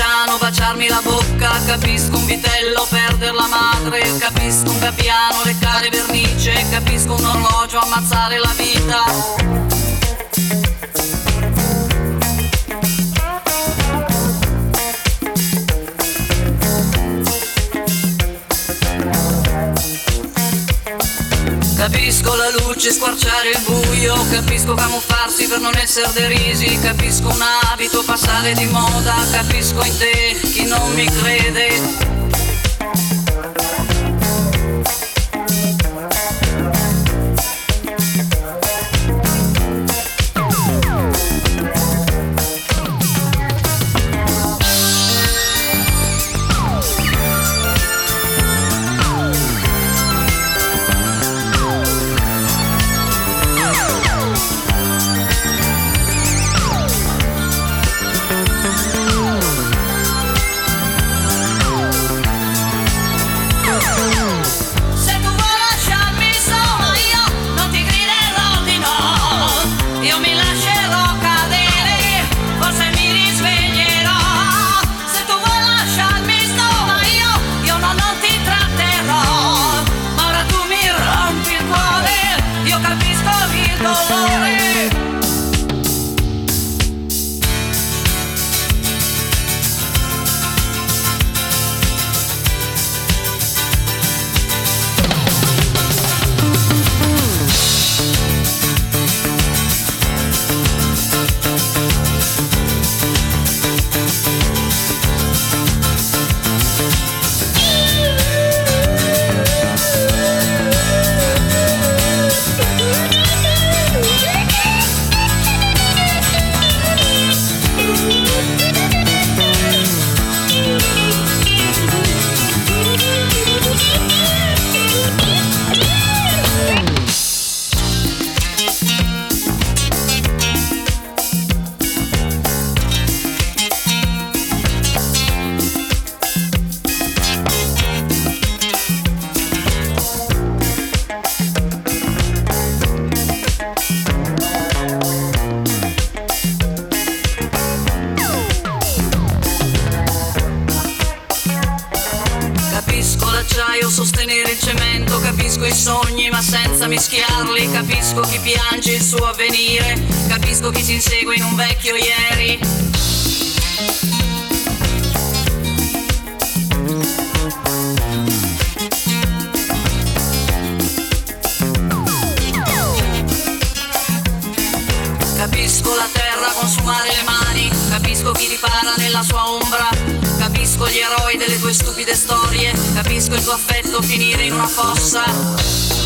partigiano baciarmi la bocca, capisco un vitello perder la madre, capisco un gabbiano leccare vernice, capisco un orologio ammazzare la vita. Capisco la luce squarciare il buio, capisco camuffarsi per non essere derisi, capisco un abito passare di moda, capisco in te chi non mi crede. Sostenere il cemento, capisco i sogni ma senza mischiarli, capisco chi piange il suo avvenire, capisco chi si insegue in un vecchio ieri. Capisco la terra consumare le mani, capisco chi ripara nella sua ombra, capisco gli eroi delle tue stupide storie, capisco il tuo affetto finire in una fossa.